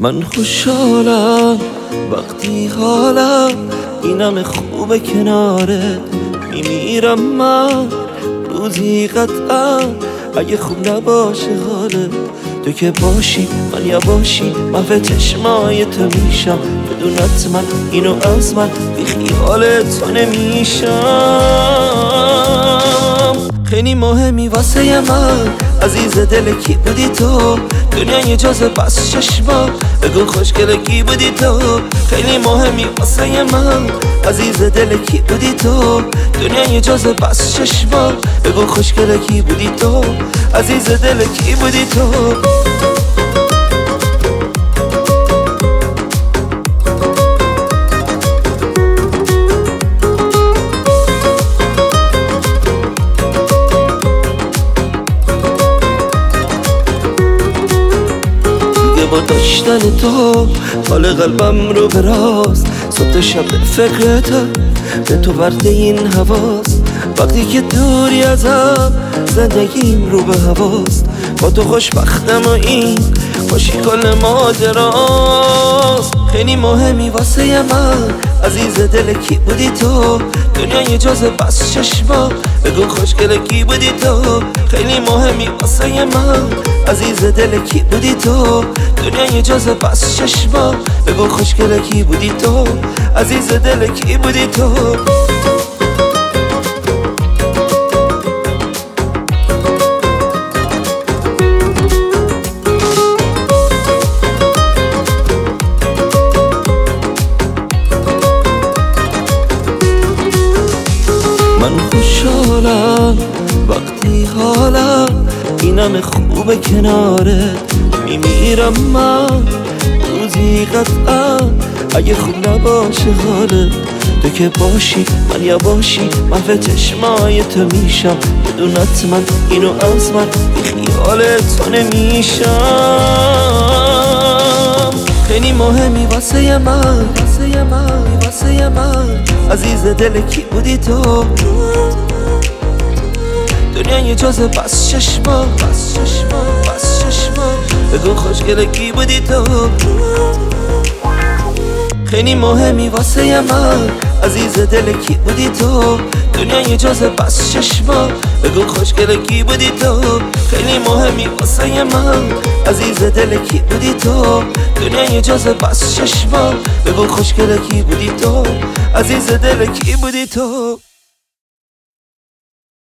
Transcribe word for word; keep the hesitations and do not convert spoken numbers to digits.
من خوشحالم وقتی حالم اینم خوبه کنارت میمیرم من روزی قطعا اگه خوب نباشه حالت تو که باشی من یا باشی من به چشمای تو میشم بدونت من اینو از من بی خیال تو نمیشم خیلی مهمی واسه من عزیز دل کی بودی تو دنیای اجازه بس چشما بگو خوشگل کی بودی تو خیلی مهمی واسه من عزیز دل کی بودی تو دنیای اجازه بس چشما بگو خوشگل کی بودی تو عزیز دل کی بودی تو با داشتن تو حال قلبم رو براست صبح شب به فکرتم به تو ورده این هواست وقتی که دوری ازم زندگیم رو به هواست با تو خوشبختم و این خوشی کل ماجراست خیلی مهمی واسه من عزیز دل کی بودی تو دنیای اجازه بس چشما بگو خوشگل کی بودی تو خیلی مهمی واسه من عزیز دل کی بودی تو دنیای اجازه بس چشما بگو خوشگل کی بودی تو عزیز دل کی بودی تو من خوشحالم وقتی حالم اینم خوبه کنارت میمیرم من روزی قطعا اگه خوب نباشه حالت تو که باشی من یا باشی من به چشمای تو میشم بدونت من اینو از من بی خیال تو نمیشم خیلی مهمی واسه من واسه من واسه من عزیز دل کی بودی تو دنیای اجازه بس چشما بس چشما بس چشما بگو خوشگل کی بودی تو خیلی مهمی واسه من عزیز دل کی بودی تو دنیای اجازه بس چشما بگو خوشگل کی بودی تو خیلی مهمی واسه من عزیز دل کی بودی تو دنیای اجازه بس چشما بگو خوشگل کی بودی تو عزیز دل کی بودی تو